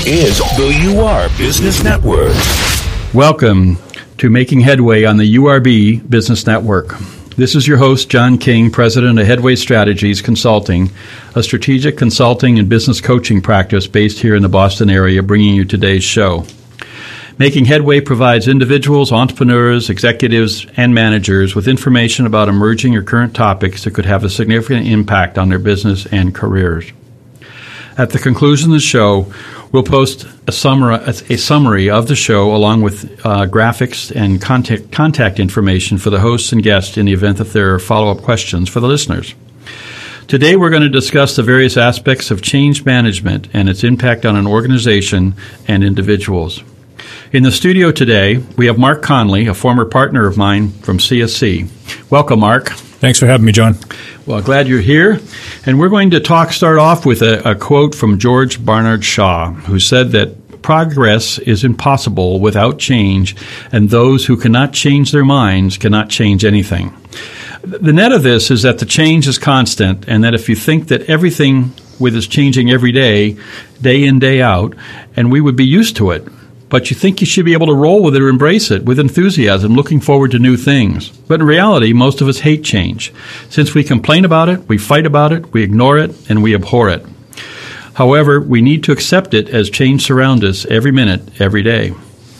This is the UR Business Network. Welcome to Making Headway on the URB Business Network. This is your host, John King, president of Headway Strategies Consulting, a strategic consulting and business coaching practice based here in the Boston area, bringing you today's show. Making Headway provides individuals, entrepreneurs, executives, and managers with information about emerging or current topics that could have a significant impact on their business and careers. At the conclusion of the show, we'll post a summary of the show along with graphics and contact information for the hosts and guests in the event that there are follow-up questions for the listeners. Today we're going to discuss the various aspects of change management and its impact on an organization and individuals. In the studio today, we have Mark Conley, a former partner of mine from CSC. Welcome, Mark. Thanks for having me, John. Well, glad you're here. And we're going to start off with a quote from George Bernard Shaw, who said that progress is impossible without change, and those who cannot change their minds cannot change anything. The net of this is that the change is constant, and that if you think that everything is changing every day, day in, day out, and we would be used to it, but you think you should be able to roll with it or embrace it with enthusiasm, looking forward to new things. But in reality, most of us hate change. Since we complain about it, we fight about it, we ignore it, and we abhor it. However, we need to accept it as change surrounds us every minute, every day.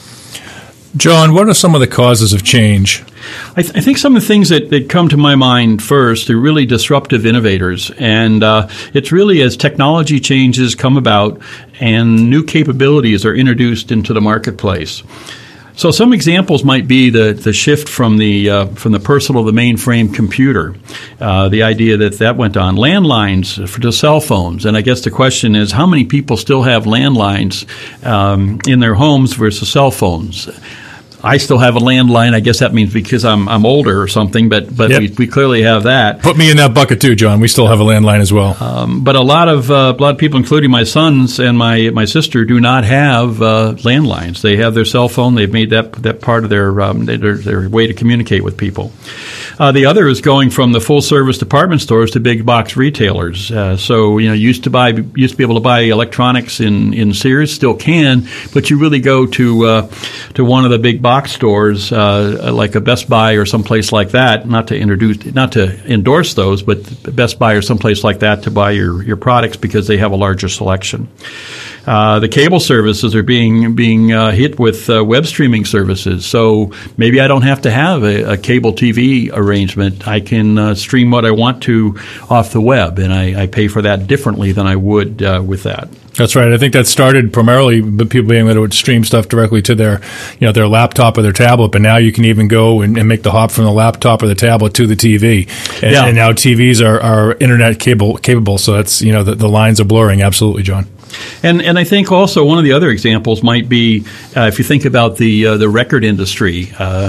John, what are some of the causes of change? I think some of the things that come to my mind first are really disruptive innovators. And it's really as technology changes come about and new capabilities are introduced into the marketplace. So some examples might be the shift from the personal to the mainframe computer, the idea that went on, landlines to cell phones. And I guess the question is, how many people still have landlines in their homes versus cell phones? I still have a landline. I guess that means because I'm older or something, but yep. we clearly have that. Put me in that bucket too, John. We still have a landline as well. But a lot of people, including my sons and my sister, do not have landlines. They have their cell phone. They've made that part of their way to communicate with people. The other is going from the full-service department stores to big box retailers. So used to be able to buy electronics in Sears, still can, but you really go to one of the big box stores like a Best Buy or someplace like that. Not to endorse those, but Best Buy or someplace like that to buy your products because they have a larger selection. The cable services are being hit with web streaming services. So maybe I don't have to have a cable TV arrangement. I can stream what I want to off the web, and I pay for that differently than I would with that. That's right. I think that started primarily with people being able to stream stuff directly to their laptop or their tablet, but now you can even go and make the hop from the laptop or the tablet to the TV. And now TVs are internet capable, so that's the lines are blurring. Absolutely, John. And I think also one of the other examples might be if you think about the record industry.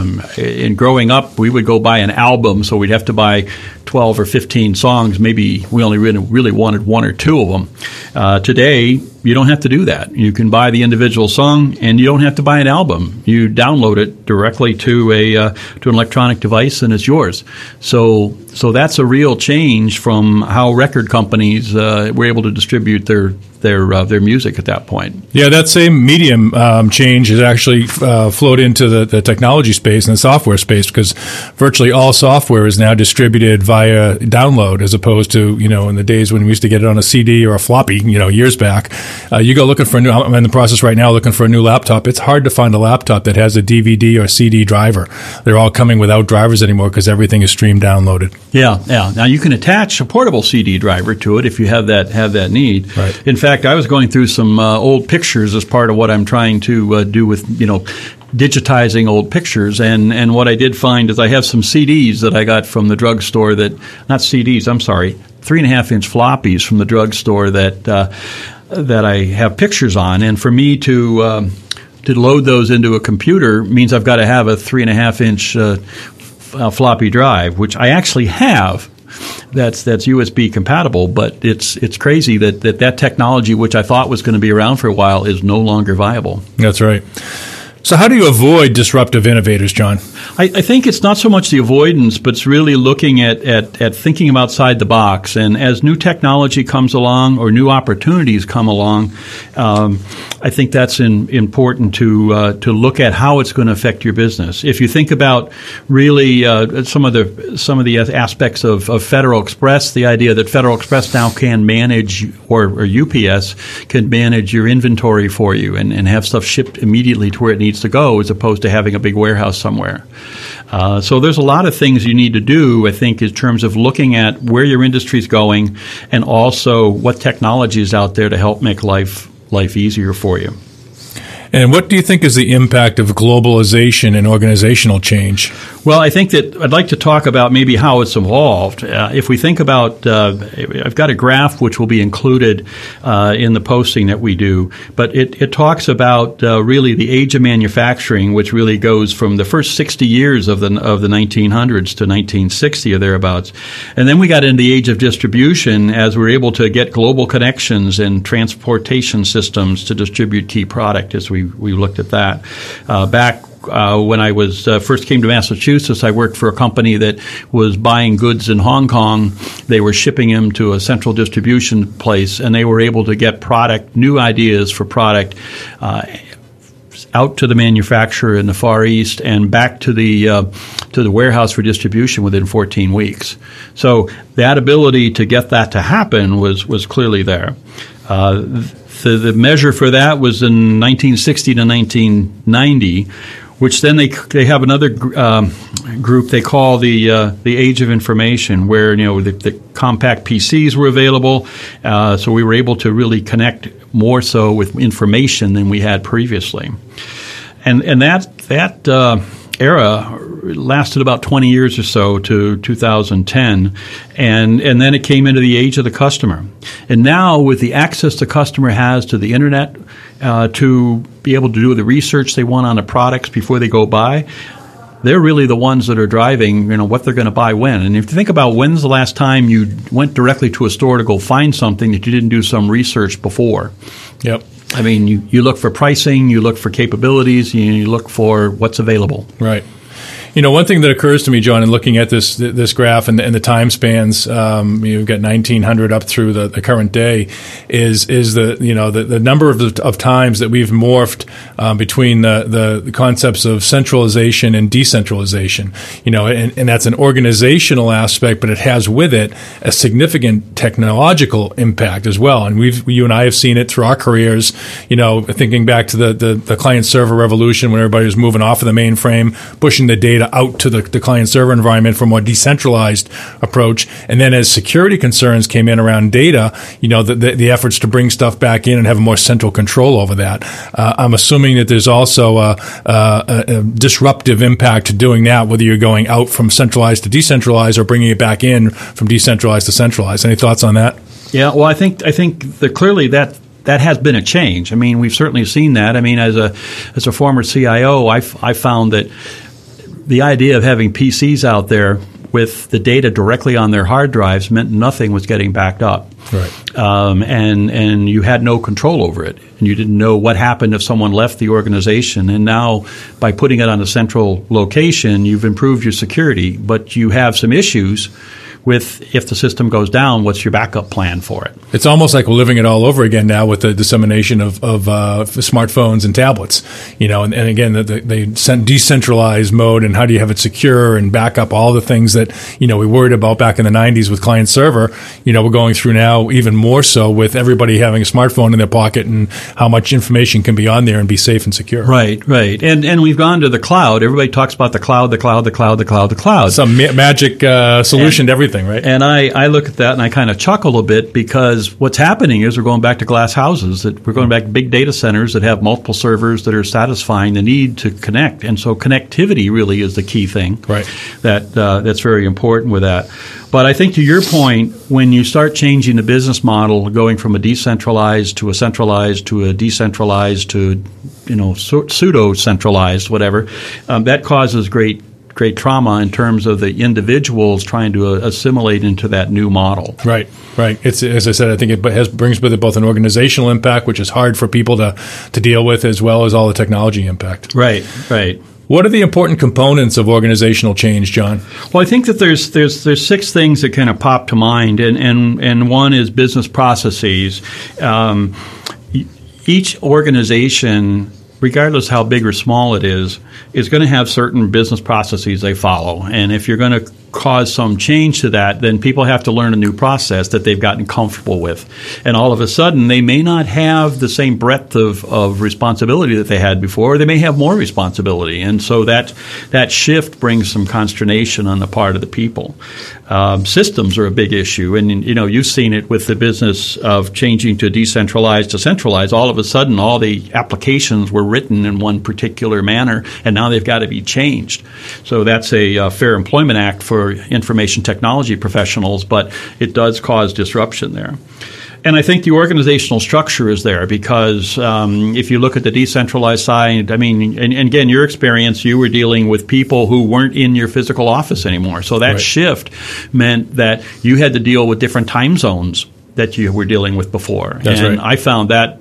In growing up, we would go buy an album, so we'd have to buy 12 or 15 songs. Maybe we only really wanted one or two of them. Today, you don't have to do that. You can buy the individual song, and you don't have to buy an album. You download it directly to an electronic device, and it's yours. So that's a real change from how record companies were able to distribute their music at that point. Yeah, that same medium change has actually flowed into the technology space and the software space, because virtually all software is now distributed via download, as opposed to in the days when we used to get it on a CD or a floppy years back. You go looking for I'm in the process right now looking for a new laptop. It's hard to find a laptop that has a DVD or CD driver. They're all coming without drivers anymore because everything is stream downloaded. Yeah. Now you can attach a portable CD driver to it if you have that need. Right. In fact, I was going through some old pictures as part of what I'm trying to do with digitizing old pictures, and what I did find is I have some CDs that I got from the drugstore not CDs, I'm sorry, 3.5-inch floppies from the drugstore that I have pictures on, and for me to load those into a computer means I've got to have a 3.5-inch floppy drive, which I actually have. That's USB compatible, but it's crazy that technology, which I thought was going to be around for a while, is no longer viable. That's right. So how do you avoid disruptive innovators, John? I think it's not so much the avoidance, but it's really looking at thinking outside the box. And as new technology comes along or new opportunities come along, I think that's important to look at how it's going to affect your business. If you think about really some of the aspects of Federal Express, the idea that Federal Express now can manage or UPS can manage your inventory for you and have stuff shipped immediately to where it needs to go, as opposed to having a big warehouse somewhere. So there's a lot of things you need to do, I think, in terms of looking at where your industry is going and also what technology is out there to help make life easier for you. And what do you think is the impact of globalization and organizational change? Well, I think that I'd like to talk about maybe how it's evolved. If we think about, I've got a graph which will be included in the posting that we do, but it talks about really the age of manufacturing, which really goes from the first 60 years of the 1900s to 1960 or thereabouts. And then we got into the age of distribution as we were able to get global connections and transportation systems to distribute key product as we looked at that. Back when I was first came to Massachusetts, I worked for a company that was buying goods in Hong Kong. They were shipping them to a central distribution place, and they were able to get product, new ideas for product, out to the manufacturer in the Far East and back to the warehouse for distribution within 14 weeks. So that ability to get that to happen was clearly there. The measure for that was in 1960 to 1990, which then they have another group they call the age of information, where the compact PCs were available, so we were able to really connect more so with information than we had previously, and that era lasted about 20 years or so to 2010, and then it came into the age of the customer. And now with the access the customer has to the internet to be able to do the research they want on the products before they go buy, they're really the ones that are driving, what they're going to buy when. And if you think about when's the last time you went directly to a store to go find something that you didn't do some research before? Yep. I mean, you look for pricing, you look for capabilities, you look for what's available. Right. One thing that occurs to me, John, in looking at this graph and the time spans, you've got 1900 up through the current day, is the number of times that we've morphed between the concepts of centralization and decentralization. And that's an organizational aspect, but it has with it a significant technological impact as well. And you and I have seen it through our careers. Thinking back to the client server revolution, when everybody was moving off of the mainframe, pushing the data out to the client-server environment for a more decentralized approach. And then as security concerns came in around data, the efforts to bring stuff back in and have a more central control over that. I'm assuming that there's also a disruptive impact to doing that, whether you're going out from centralized to decentralized or bringing it back in from decentralized to centralized. Any thoughts on that? Yeah, well, I think that clearly that has been a change. I mean, we've certainly seen that. I mean, as a former CIO, I found that the idea of having PCs out there with the data directly on their hard drives meant nothing was getting backed up. Right. And you had no control over it. And you didn't know what happened if someone left the organization. And now, by putting it on a central location, you've improved your security. But you have some issues with, if the system goes down, what's your backup plan for it? It's almost like we're living it all over again now with the dissemination of smartphones and tablets. And again, the decentralized mode, and how do you have it secure and back up all the things that, we worried about back in the 90s with client server. We're going through now even more so with everybody having a smartphone in their pocket and how much information can be on there and be safe and secure. Right. And we've gone to the cloud. Everybody talks about the cloud. Some magic solution to everything. Right? And I look at that and I kind of chuckle a bit, because what's happening is we're going back to glass houses, that we're going back to big data centers that have multiple servers that are satisfying the need to connect. And so connectivity really is the key thing. Right. That's very important with that. But I think to your point, when you start changing the business model, going from a decentralized to a centralized to a decentralized to pseudo-centralized, whatever, that causes great create trauma in terms of the individuals trying to assimilate into that new model. Right. It's, as I said, I think it brings with it both an organizational impact, which is hard for people to deal with, as well as all the technology impact. Right. What are the important components of organizational change, John? Well, I think that there's 6 things that kind of pop to mind, and one is business processes. Each organization, regardless how big or small it is going to have certain business processes they follow. And if you're going to cause some change to that, then people have to learn a new process that they've gotten comfortable with. And all of a sudden, they may not have the same breadth of responsibility that they had before. They may have more responsibility. And so that shift brings some consternation on the part of the people. Systems are a big issue. And, you've seen it with the business of changing to decentralized to centralized. All of a sudden, all the applications were written in one particular manner, and now they've got to be changed. So that's a Fair Employment Act for information technology professionals, but it does cause disruption there. And I think the organizational structure is there because if you look at the decentralized side, and again, your experience, you were dealing with people who weren't in your physical office anymore. So that shift meant that you had to deal with different time zones that you were dealing with before. That's and right. I found that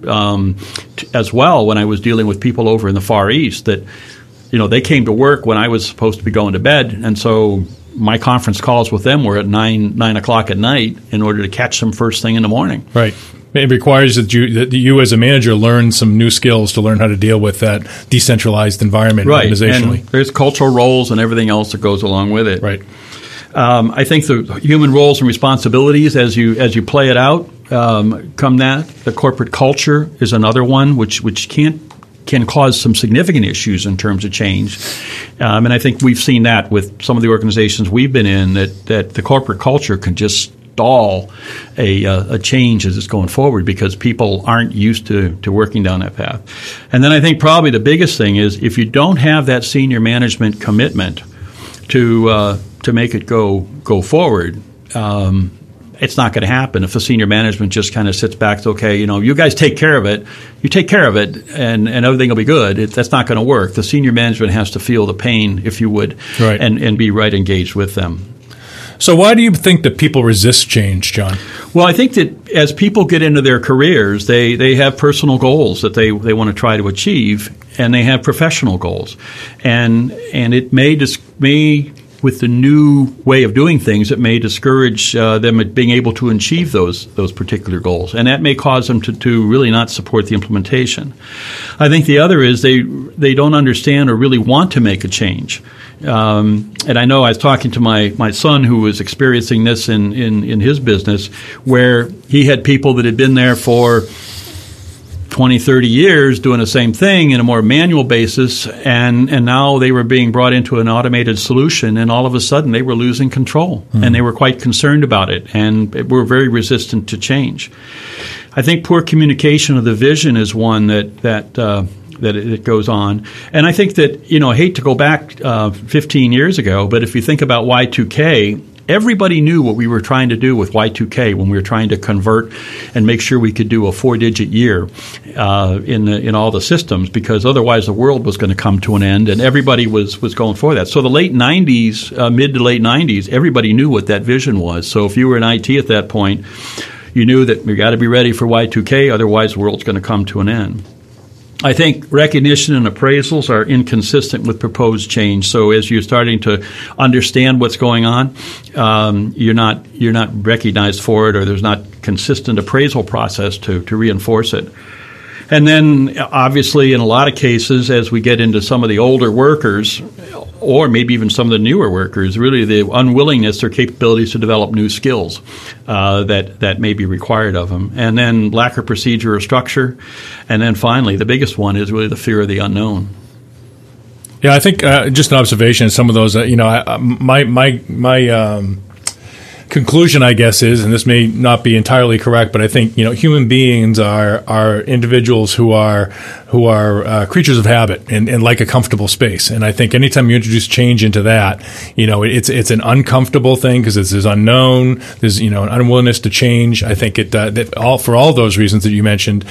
as well when I was dealing with people over in the Far East that, they came to work when I was supposed to be going to bed. And so my conference calls with them were at 9 o'clock at night in order to catch them first thing in the morning. Right. It requires that you as a manager learn some new skills to learn how to deal with that decentralized environment organizationally. And there's cultural roles and everything else that goes along with it. Right. I think the human roles and responsibilities as you play it out come that. The corporate culture is another one which can cause some significant issues in terms of change. And I think we've seen that with some of the organizations we've been in, that the corporate culture can just stall a change as it's going forward because people aren't used to working down that path. And then I think probably the biggest thing is if you don't have that senior management commitment to make it go forward, it's not going to happen if the senior management just kind of sits back and says, okay, you guys take care of it. You take care of it, and everything will be good. That's not going to work. The senior management has to feel the pain, if you would, right. and be right engaged with them. So why do you think that people resist change, John? Well, I think that as people get into their careers, they have personal goals that they want to try to achieve, and they have professional goals. And it may with the new way of doing things, it may discourage them at being able to achieve those particular goals, and that may cause them to really not support the implementation. I think the other is they don't understand or really want to make a change. And I know I was talking to my son who was experiencing this in his business, where he had people that had been there for 20, 30 years doing the same thing in a more manual basis, and now they were being brought into an automated solution, and all of a sudden they were losing control, and they were quite concerned about it, and were very resistant to change. I think poor communication of the vision is one that it goes on. And I think that, I hate to go back 15 years ago, but if you think about Y2K, everybody knew what we were trying to do with Y2K when we were trying to convert and make sure we could do a 4-digit year in all the systems, because otherwise the world was going to come to an end, and everybody was going for that. So the late 90s, mid to late 90s, everybody knew what that vision was. So if you were in IT at that point, you knew that we got to be ready for Y2K, otherwise the world's going to come to an end. I think recognition and appraisals are inconsistent with proposed change. So as you're starting to understand what's going on, you're not recognized for it, or there's not consistent appraisal process to reinforce it. And then obviously in a lot of cases, as we get into some of the older workers, or maybe even some of the newer workers, really the unwillingness or capabilities to develop new skills that may be required of them. And then lack of procedure or structure. And then finally, the biggest one is really the fear of the unknown. Yeah, I think just an observation. Some of those, my conclusion, I guess, is, and this may not be entirely correct, but I think human beings are individuals who are creatures of habit and like a comfortable space. And I think anytime you introduce change into that, it's an uncomfortable thing because there's unknown, there's an unwillingness to change. I think for all those reasons that you mentioned,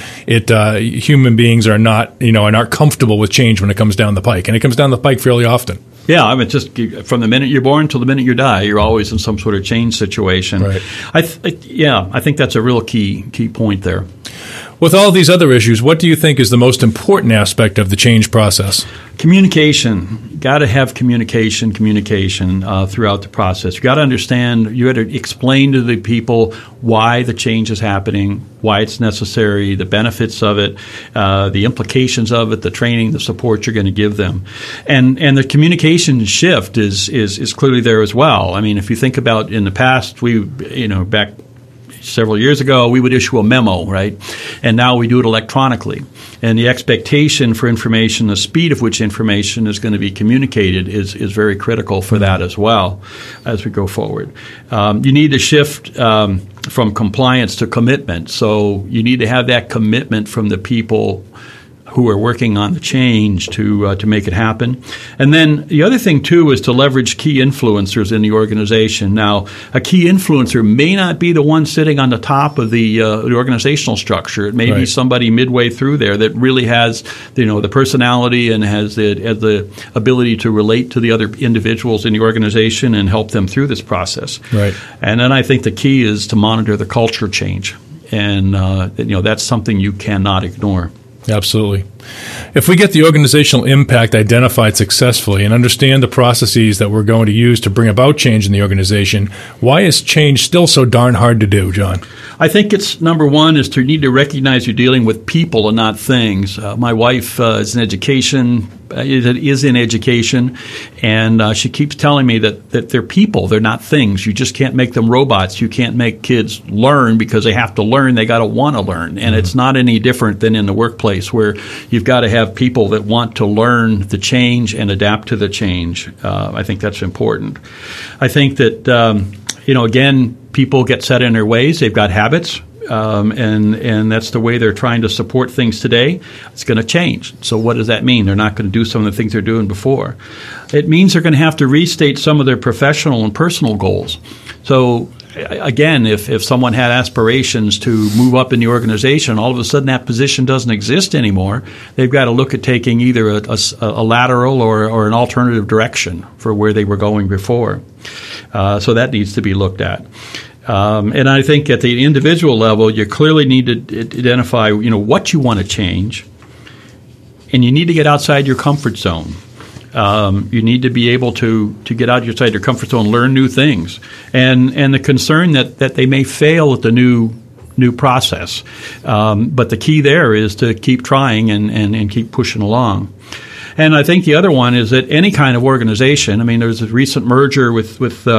human beings are not aren't comfortable with change when it comes down the pike, and it comes down the pike fairly often. Yeah, I mean, just from the minute you're born till the minute you die, you're always in some sort of change situation. Right. I think that's a real key point there. With all these other issues, what do you think is the most important aspect of the change process? Communication. Got to have communication throughout the process. You got to understand. You got to explain to the people why the change is happening, why it's necessary, the benefits of it, the implications of it, the training, the support you're going to give them, and the communication shift is clearly there as well. I mean, if you think about in the past, back several years ago, we would issue a memo, right? And now we do it electronically. And the expectation for information, the speed of which information is going to be communicated is very critical for that as well as we go forward. You need to shift from compliance to commitment. So you need to have that commitment from the people who are working on the change to make it happen. And then the other thing, too, is to leverage key influencers in the organization. Now, a key influencer may not be the one sitting on the top of the organizational structure. It may be somebody midway through there that really has the personality and has the ability to relate to the other individuals in the organization and help them through this process. Right. And then I think the key is to monitor the culture change. And that's something you cannot ignore. Absolutely. If we get the organizational impact identified successfully and understand the processes that we're going to use to bring about change in the organization, why is change still so darn hard to do, John? I think it's number one is to need to recognize you're dealing with people and not things. My wife is in education, and she keeps telling me that they're people, they're not things. You just can't make them robots. You can't make kids learn because they have to learn. They got to want to learn, and it's not any different than in the workplace where you've got to have people that want to learn the change and adapt to the change. I think that's important. I think that again, people get set in their ways. They've got habits. And that's the way they're trying to support things today. It's going to change. So what does that mean? They're not going to do some of the things they're doing before. It means they're going to have to restate some of their professional and personal goals. So again, if someone had aspirations to move up in the organization, all of a sudden that position doesn't exist anymore, they've got to look at taking either a lateral or an alternative direction for where they were going before. So that needs to be looked at. And I think at the individual level, you clearly need to identify, what you want to change, and you need to get outside your comfort zone. You need to be able to get outside your comfort zone, learn new things, and the concern that they may fail at the new process. But the key there is to keep trying and keep pushing along. And I think the other one is that any kind of organization. I mean, there's a recent merger with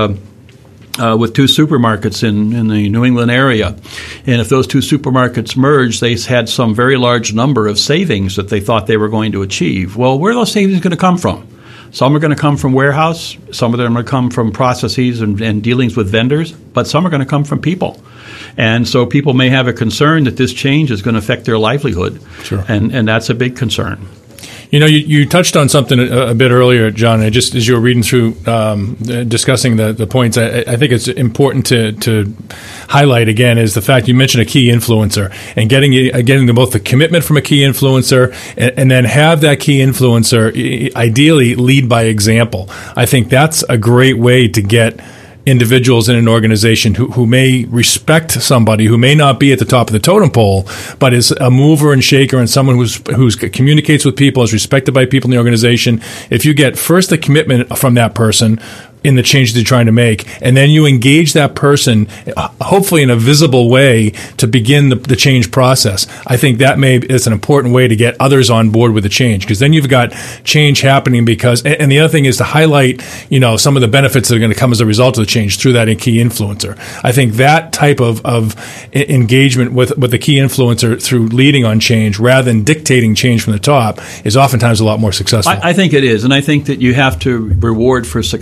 two supermarkets in the New England area. And if those two supermarkets merged, they had some very large number of savings that they thought they were going to achieve. Well, where are those savings going to come from? Some are going to come from warehouse. Some of them are going to come from processes and dealings with vendors. But some are going to come from people. And so people may have a concern that this change is going to affect their livelihood. Sure. And that's a big concern. You touched on something a bit earlier, John. And just as you were reading through, discussing the points, I think it's important to highlight again is the fact you mentioned a key influencer and getting both the commitment from a key influencer and then have that key influencer ideally lead by example. I think that's a great way to get individuals in an organization who may respect somebody who may not be at the top of the totem pole, but is a mover and shaker and someone who's communicates with people, is respected by people in the organization. If you get first the commitment from that person in the changes you're trying to make, and then you engage that person, hopefully in a visible way, to begin the change process. I think that is an important way to get others on board with the change, because then you've got change happening and the other thing is to highlight, some of the benefits that are going to come as a result of the change through that key influencer. I think that type of engagement with the key influencer through leading on change rather than dictating change from the top is oftentimes a lot more successful. I think it is, and I think that you have to reward for successes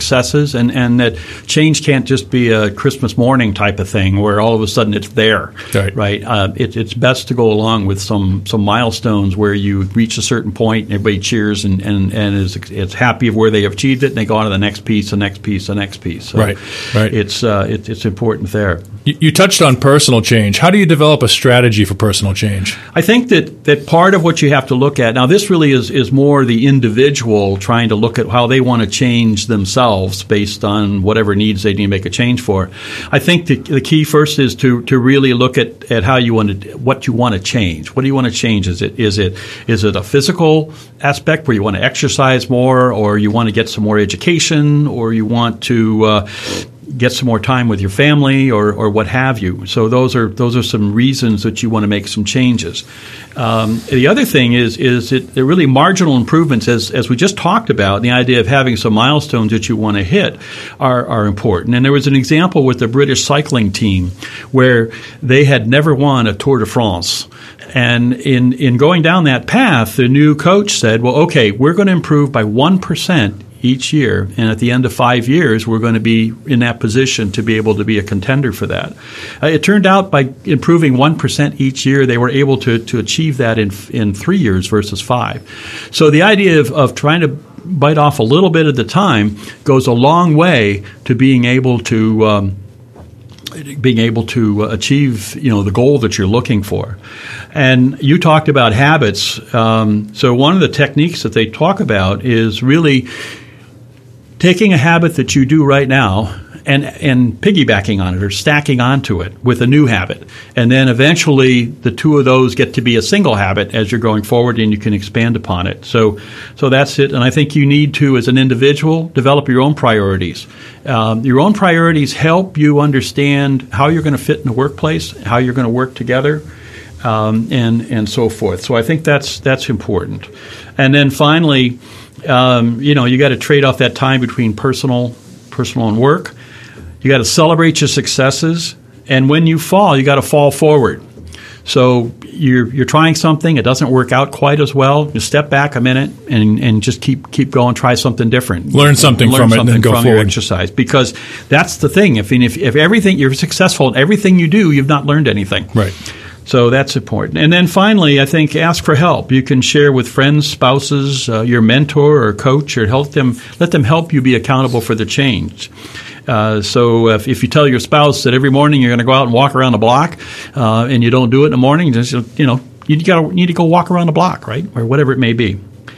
times, and that change can't just be a Christmas morning type of thing where all of a sudden it's there, right? It's best to go along with some milestones where you reach a certain point and everybody cheers and is happy of where they have achieved it, and they go on to the next piece, the next piece, the next piece. So right. It's important there. You touched on personal change. How do you develop a strategy for personal change? I think that part of what you have to look at, now this really is more the individual trying to look at how they want to change themselves based on whatever needs they need to make a change for. I think the key first is to really look at how you want to, what you want to change. What do you want to change? Is it a physical aspect where you want to exercise more, or you want to get some more education, or you want to get some more time with your family, or what have you. So those are some reasons that you want to make some changes. The other thing is that the really marginal improvements, as we just talked about, the idea of having some milestones that you want to hit are important. And there was an example with the British cycling team where they had never won a Tour de France. And in going down that path, the new coach said, well, okay, we're going to improve by 1% each year, and at the end of 5 years, we're going to be in that position to be able to be a contender for that. It turned out by improving 1% each year, they were able to achieve that in 3 years versus 5. So the idea of trying to bite off a little bit at a time goes a long way to being able to achieve, the goal that you're looking for. And you talked about habits. So one of the techniques that they talk about is really taking a habit that you do right now and piggybacking on it or stacking onto it with a new habit. And then eventually the two of those get to be a single habit as you're going forward, and you can expand upon it. So that's it. And I think you need to, as an individual, develop your own priorities. Your own priorities help you understand how you're going to fit in the workplace, how you're going to work together, and so forth. So I think that's important. And then finally, you got to trade off that time between personal and work. You got to celebrate your successes, and when you fall, you got to fall forward. So you're trying something, it doesn't work out quite as well. You step back a minute and just keep going. Try something different. Learn something from it, and then go forward. Your exercise, because that's the thing. If everything you're successful in everything you do, you've not learned anything. Right. So that's important. And then finally, I think ask for help. You can share with friends, spouses, your mentor or coach, or let them help you be accountable for the change. So if you tell your spouse that every morning you're going to go out and walk around the block, and you don't do it in the morning, just you need to go walk around the block, right, or whatever it may be.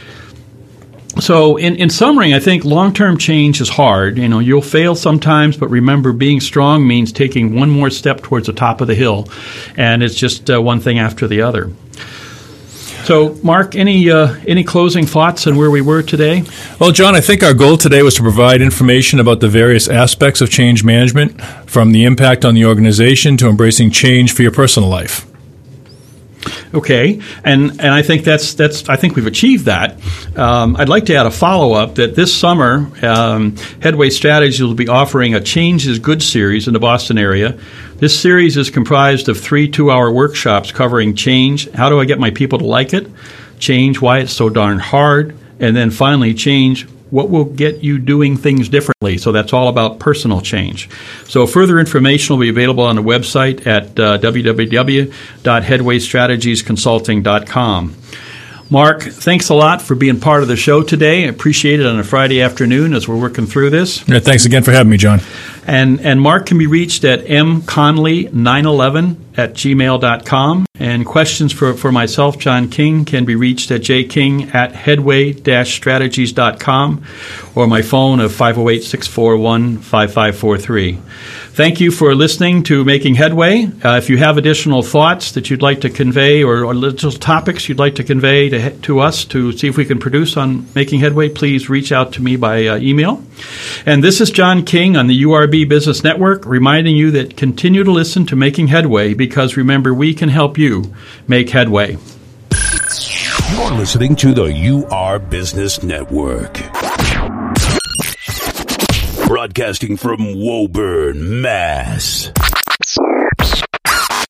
So in summary, I think long-term change is hard. You'll fail sometimes, but remember, being strong means taking one more step towards the top of the hill, and it's just one thing after the other. So, Mark, any closing thoughts on where we were today? Well, John, I think our goal today was to provide information about the various aspects of change management, from the impact on the organization to embracing change for your personal life. Okay, and I think I think we've achieved that. I'd like to add a follow-up that this summer, Headway Strategies will be offering a Change is Good series in the Boston area. This series is comprised of 3 2-hour workshops covering change, how do I get my people to like it, change, why it's so darn hard, and then finally change, what will get you doing things differently. So that's all about personal change. So further information will be available on the website at www.headwaystrategiesconsulting.com. Mark, thanks a lot for being part of the show today. I appreciate it on a Friday afternoon as we're working through this. Yeah, thanks again for having me, John. And Mark can be reached at mconley911@gmail.com. And questions for myself, John King, can be reached at jking@headway-strategies.com, or my phone of 508-641-5543. Thank you for listening to Making Headway. If you have additional thoughts that you'd like to convey, or little topics you'd like to convey to us to see if we can produce on Making Headway, please reach out to me by email. And this is John King on the URB Business Network, reminding you that continue to listen to Making Headway, because remember, we can help you make headway. You're listening to the UR Business Network. Broadcasting from Woburn, Mass.